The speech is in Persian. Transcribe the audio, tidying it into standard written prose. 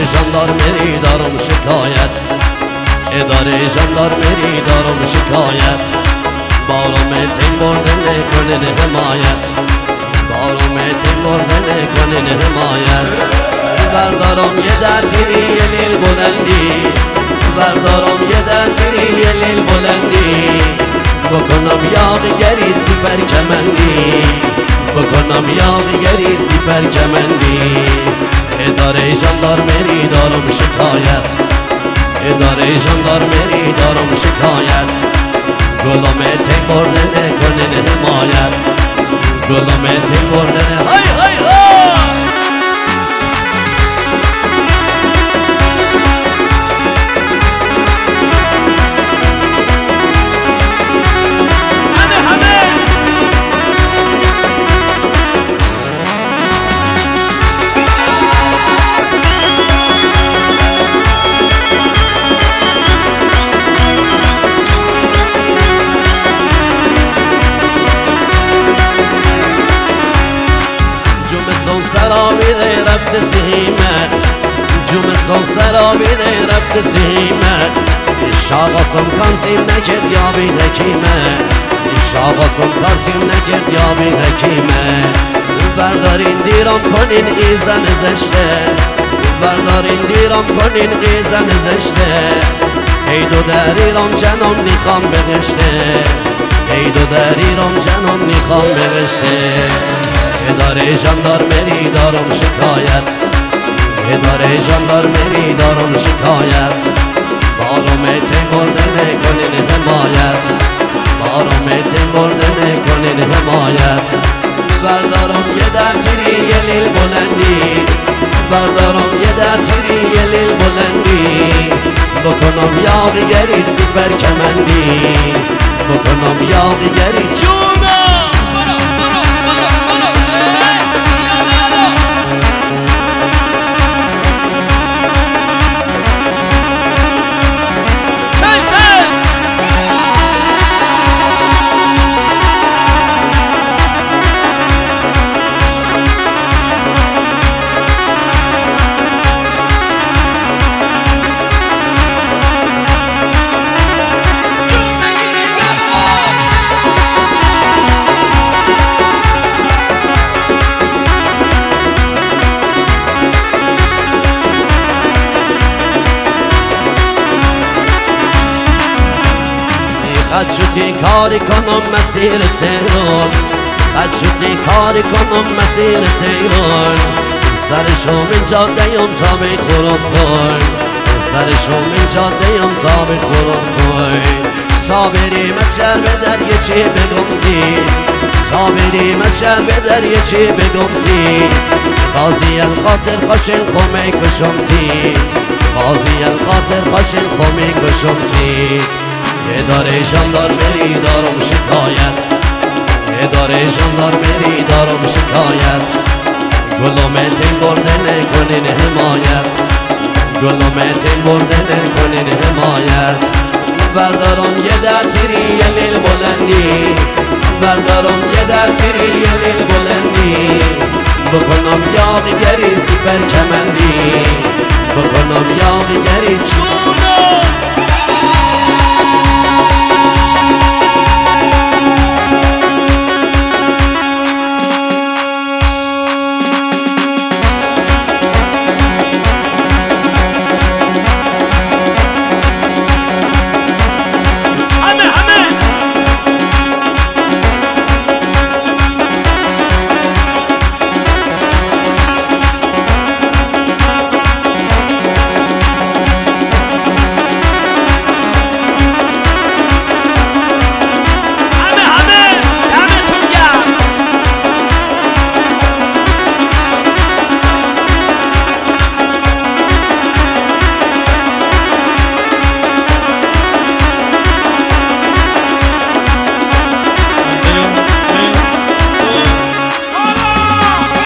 ژاندارمری دارم شکایت، اداره ژاندارمری دارم شکایت. بارم تیم برده نکنین حمایت، بارم تیم برده نکنین حمایت. بردارم یه دتیری یه لیل بلندی، بردارم یه دتیری یه لیل بلندی. بکنم یاغیگری سیپر کمندی، بکنم یاغیگری سیپر کمندی. اداره ژاندارمری دارم شکایت، اداره ژاندارمری دارم شکایت. گلوم تیم برده نکنین حمایت، گلوم تیم برده های های های. سرابیده رفت زیمه، جومسون سرابیده رفت زیمه. شاقاسم کانسیم نکرد یا بی حکیمه، شاقاسم کانسیم نکرد یا بی حکیمه. بردارین دیرم کنین ایزن زشته، بردارین دیرم کنین ایزن زشته. ای دو دریرم جنم میخوام بغشته، ای دو دریرم جنم میخوام بغشته. اداره ژاندارمری دارم شکایت، اداره ژاندارمری دارم شکایت. بارم تیم برده نکنین حمایت، بارم تیم برده نکنین حمایت. بردارم یه دتیری یه لیل بلندی، بردارم یه دتیری یه لیل بلندی. بکنم یاغیگری سیپر کمندی، بکنم یاغیگری جونم. خد شدی کاری کنم مسیر تهران، خد شدی کاری کنم مسیر تهران. سرشم این جاده‌ام تا به خراسان، سرشم این جاده‌ام تا به خراسان. تا بریم از شهر به دریاچه بگم سید، تا بریم از شهر به دریاچه بگم سید. قاضی الخاطر خاشن خمی کشم سید، قاضی الخاطر خاشن خمی کشم سید. اداره ژاندارمری دارم شکایت، اداره ژاندارمری دارم شکایت. گلوم تیم برده نکنین حمایت، گلوم تیم برده نکنین حمایت. بردارم یه دتیری یه لیل بلندی، بردارم یه دتیری یه لیل بلندی. بکنم یاغیگری سیپر کمندی،